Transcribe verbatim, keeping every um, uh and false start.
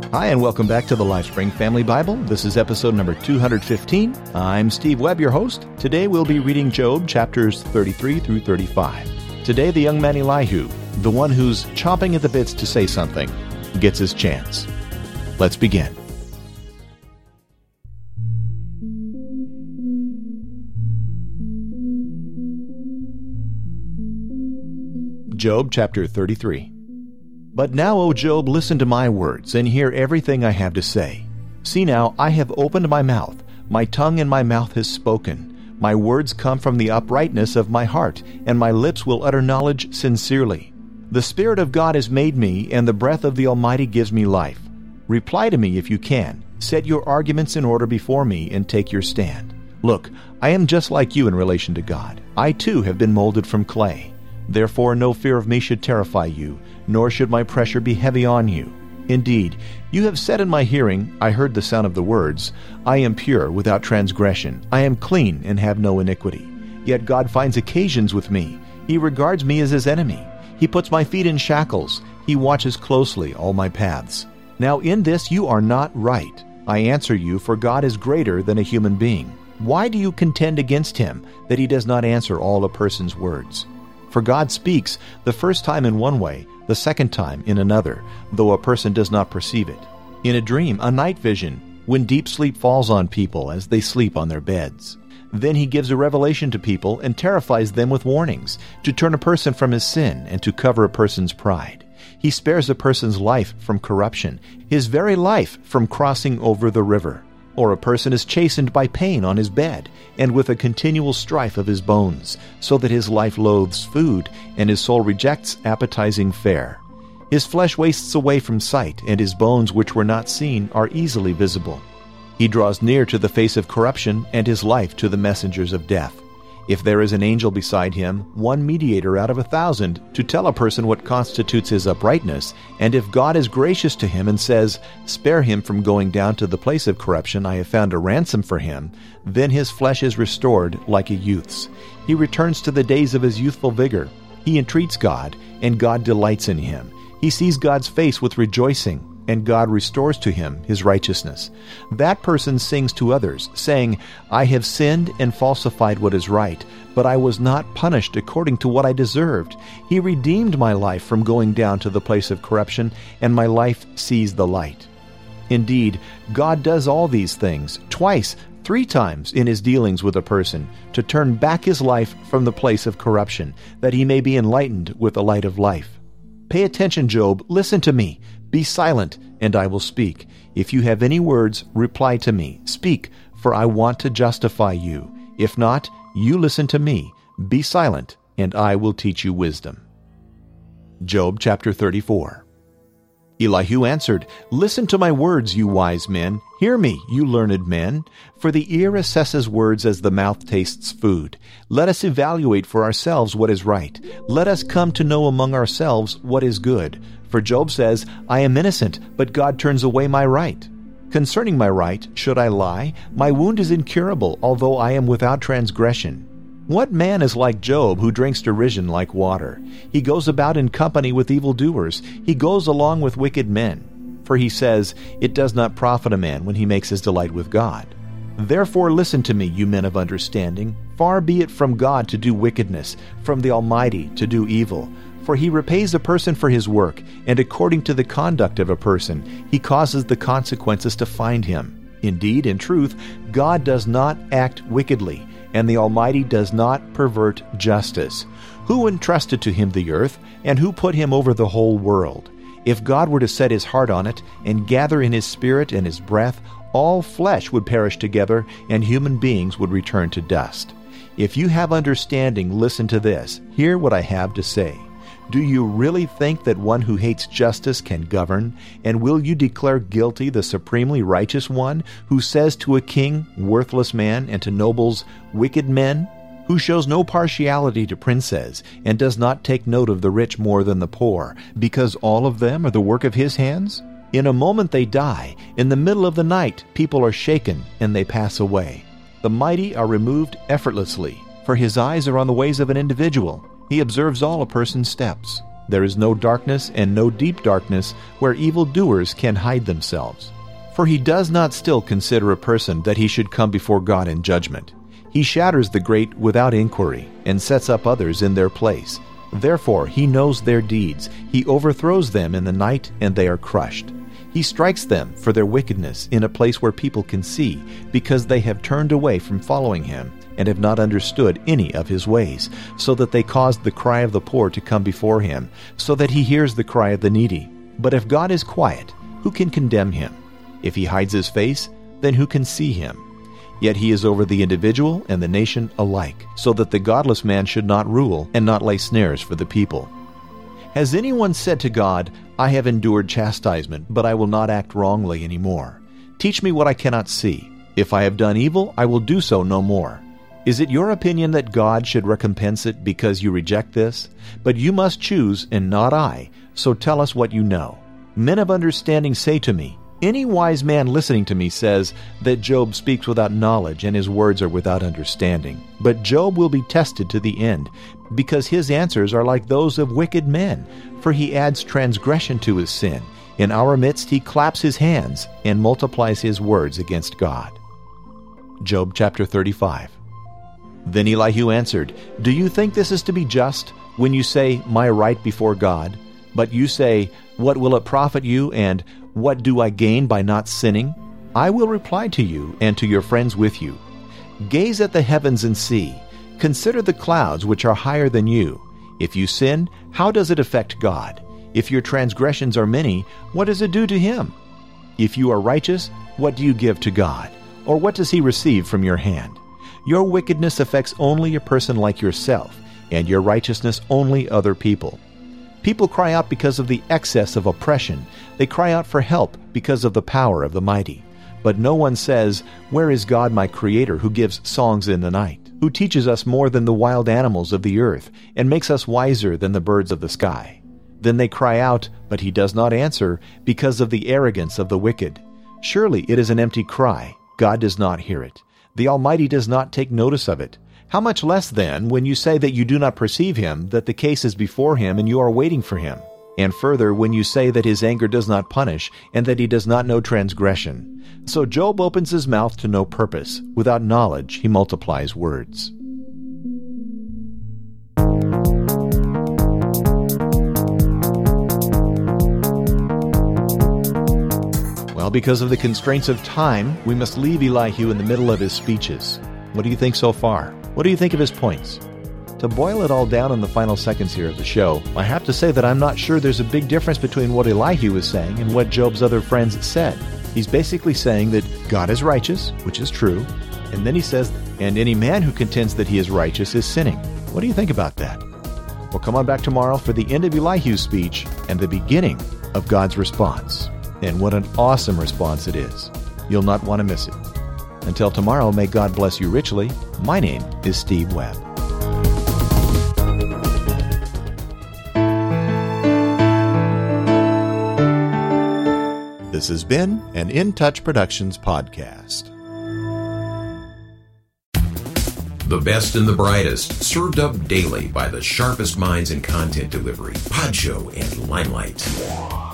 Hi, and welcome back to the LifeSpring Family Bible. This is episode number two hundred fifteen. I'm Steve Webb, your host. Today we'll be reading Job chapters thirty-three through thirty-five. Today the young man Elihu, the one who's chomping at the bits to say something, gets his chance. Let's begin. Job chapter thirty-three. But now, O Job, listen to my words, and hear everything I have to say. See now, I have opened my mouth, my tongue and my mouth has spoken. My words come from the uprightness of my heart, and my lips will utter knowledge sincerely. The Spirit of God has made me, and the breath of the Almighty gives me life. Reply to me if you can. Set your arguments in order before me, and take your stand. Look, I am just like you in relation to God. I too have been molded from clay. Therefore no fear of me should terrify you, nor should my pressure be heavy on you. Indeed, you have said in my hearing, I heard the sound of the words, I am pure, without transgression. I am clean, and have no iniquity. Yet God finds occasions with me. He regards me as his enemy. He puts my feet in shackles. He watches closely all my paths. Now in this you are not right. I answer you, for God is greater than a human being. Why do you contend against him, that he does not answer all a person's words? For God speaks the first time in one way, the second time in another, though a person does not perceive it. In a dream, a night vision, when deep sleep falls on people as they sleep on their beds. Then he gives a revelation to people and terrifies them with warnings, to turn a person from his sin and to cover a person's pride. He spares a person's life from corruption, his very life from crossing over the river. Or a person is chastened by pain on his bed, and with a continual strife of his bones, so that his life loathes food, and his soul rejects appetizing fare. His flesh wastes away from sight, and his bones which were not seen are easily visible. He draws near to the face of corruption, and his life to the messengers of death. If there is an angel beside him, one mediator out of a thousand, to tell a person what constitutes his uprightness, and if God is gracious to him and says, spare him from going down to the place of corruption, I have found a ransom for him, then his flesh is restored like a youth's. He returns to the days of his youthful vigor. He entreats God, and God delights in him. He sees God's face with rejoicing, and God restores to him his righteousness. That person sings to others, saying, I have sinned and falsified what is right, but I was not punished according to what I deserved. He redeemed my life from going down to the place of corruption, and my life sees the light. Indeed, God does all these things, twice, three times in his dealings with a person, to turn back his life from the place of corruption, that he may be enlightened with the light of life. Pay attention, Job, listen to me. Be silent, and I will speak. If you have any words, reply to me. Speak, for I want to justify you. If not, you listen to me. Be silent, and I will teach you wisdom. Job chapter thirty-four. Elihu answered, Listen to my words, you wise men. Hear me, you learned men. For the ear assesses words as the mouth tastes food. Let us evaluate for ourselves what is right. Let us come to know among ourselves what is good. For Job says, I am innocent, but God turns away my right. Concerning my right, should I lie? My wound is incurable, although I am without transgression. What man is like Job, who drinks derision like water? He goes about in company with evildoers. He goes along with wicked men. For he says, It does not profit a man when he makes his delight with God. Therefore listen to me, you men of understanding. Far be it from God to do wickedness, from the Almighty to do evil. For he repays a person for his work, and according to the conduct of a person, he causes the consequences to find him. Indeed, in truth, God does not act wickedly, and the Almighty does not pervert justice. Who entrusted to him the earth, and who put him over the whole world? If God were to set his heart on it, and gather in his spirit and his breath, all flesh would perish together, and human beings would return to dust. If you have understanding, listen to this. Hear what I have to say. Do you really think that one who hates justice can govern? And will you declare guilty the supremely righteous one, who says to a king, worthless man, and to nobles, wicked men? Who shows no partiality to princes, and does not take note of the rich more than the poor, because all of them are the work of his hands? In a moment they die. In the middle of the night people are shaken, and they pass away. The mighty are removed effortlessly, for his eyes are on the ways of an individual. He observes all a person's steps. There is no darkness and no deep darkness where evildoers can hide themselves. For he does not still consider a person that he should come before God in judgment. He shatters the great without inquiry, and sets up others in their place. Therefore he knows their deeds. He overthrows them in the night, and they are crushed. He strikes them for their wickedness in a place where people can see, because they have turned away from following him, and have not understood any of his ways, so that they caused the cry of the poor to come before him, so that he hears the cry of the needy. But if God is quiet, who can condemn him? If he hides his face, then who can see him? Yet he is over the individual and the nation alike, so that the godless man should not rule and not lay snares for the people. Has anyone said to God, I have endured chastisement, but I will not act wrongly any more? Teach me what I cannot see. If I have done evil, I will do so no more. Is it your opinion that God should recompense it because you reject this? But you must choose, and not I. So tell us what you know. Men of understanding say to me, any wise man listening to me says that Job speaks without knowledge and his words are without understanding. But Job will be tested to the end, because his answers are like those of wicked men, for he adds transgression to his sin. In our midst he claps his hands and multiplies his words against God. Job chapter thirty-five. Then Elihu answered, Do you think this is to be just, when you say, My right before God? But you say, What will it profit you, and what do I gain by not sinning? I will reply to you and to your friends with you. Gaze at the heavens and see. Consider the clouds which are higher than you. If you sin, how does it affect God? If your transgressions are many, what does it do to him? If you are righteous, what do you give to God? Or what does he receive from your hand? Your wickedness affects only a person like yourself, and your righteousness only other people. People cry out because of the excess of oppression. They cry out for help because of the power of the mighty. But no one says, Where is God my Creator, who gives songs in the night, who teaches us more than the wild animals of the earth, and makes us wiser than the birds of the sky? Then they cry out, but he does not answer, because of the arrogance of the wicked. Surely it is an empty cry. God does not hear it. The Almighty does not take notice of it. How much less, then, when you say that you do not perceive him, that the case is before him and you are waiting for him? And further, when you say that his anger does not punish, and that he does not know transgression. So Job opens his mouth to no purpose. Without knowledge he multiplies words. Well, because of the constraints of time, we must leave Elihu in the middle of his speeches. What do you think so far? What do you think of his points? To boil it all down in the final seconds here of the show, I have to say that I'm not sure there's a big difference between what Elihu is saying and what Job's other friends said. He's basically saying that God is righteous, which is true, and then he says, and any man who contends that he is righteous is sinning. What do you think about that? Well, come on back tomorrow for the end of Elihu's speech and the beginning of God's response. And what an awesome response it is. You'll not want to miss it. Until tomorrow, may God bless you richly. My name is Steve Webb. This has been an In Touch Productions podcast. The best and the brightest, served up daily by the sharpest minds in content delivery, Podshow and Limelight.